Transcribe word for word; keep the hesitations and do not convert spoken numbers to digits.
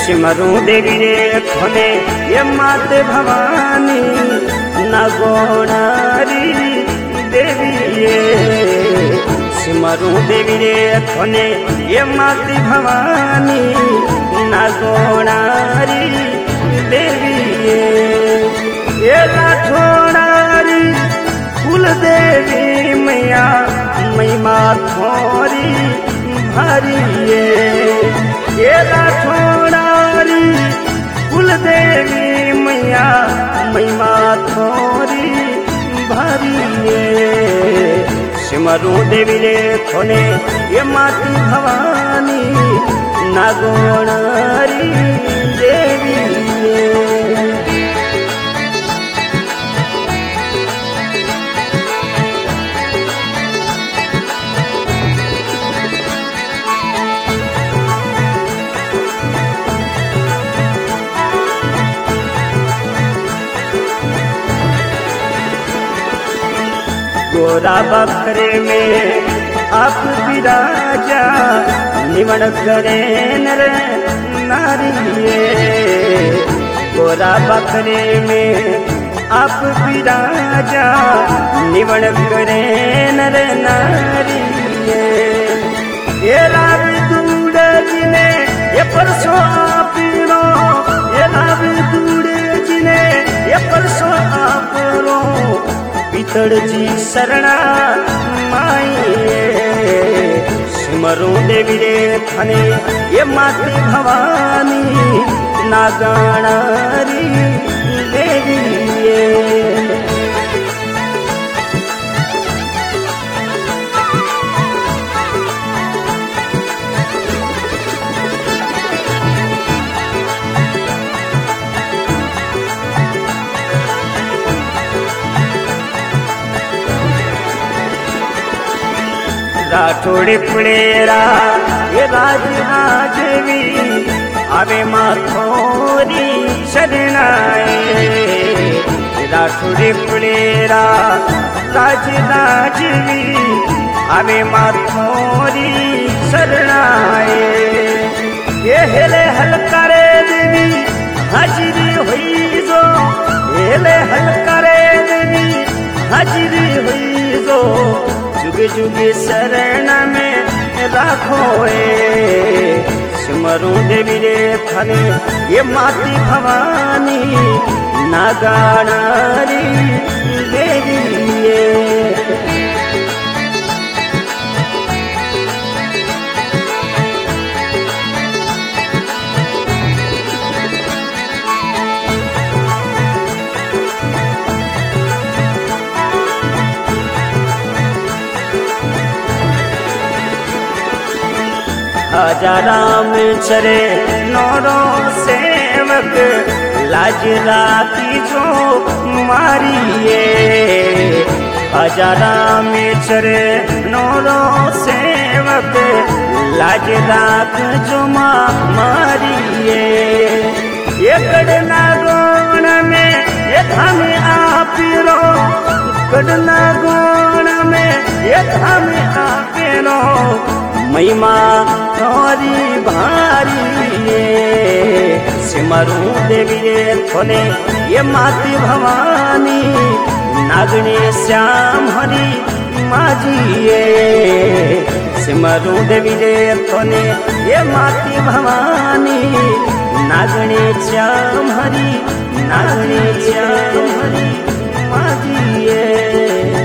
सिमरू देवी रे खोने ये मात भवानी नागोणारी देवी ये सिमरू देवी रे खोने ये मात भवानी नागोणारी देवी ये ये राठोणारी कुल देवी मैया महिमा थोरी भारी ये ये राठोणारी कुल देवी मैया महिमा थोरी भारी ये सिमरू देवी रे खोने ये माती भवानी नागोणारी देवी ये गोरा बकरे में आप विराजा निमण करे नर नारी गोरा बकरे में आप विराजा निमण करे नर नारी ये लाभ दूड़ जिने ये परसों आपरो ये लाभ दूड़ जिने ये परसों आपरो पितड़ जी शरणा माई सिमरू देवी रे खने ये माती भवानी नागणारी देवी ये राठोड़े पुड़ेरा ये राज राजवी आवे माथोरी शरणाए राठोड़े पुड़ेरा राज राजवी आवे माथोरी शरणाए ये हेले हल करे देवी हाजिरी हुई जो हेले हल करे देवी हाजिरी हुई जो जुग जुग शरण में राखो सिमरू देवी रे थने ये माती भवानी नागणारी देवी ये आजा राम चरे नौरो सेवक लाज राती जो मारिए आजा राम चरे नौरो सेवक लाज रात जो मारिए ये कड़ना गोण में ये धाम आपिरो कड़ना गोण में ये धाम आपिरो महिमा थोरी भारी सिमरू देवी रे खोने ये माती भवानी नागणे श्याम हरि माझी सिमरू देवी रे खोने ये माती भवानी नागणे श्याम हरि नागणे श्याम हरि माझी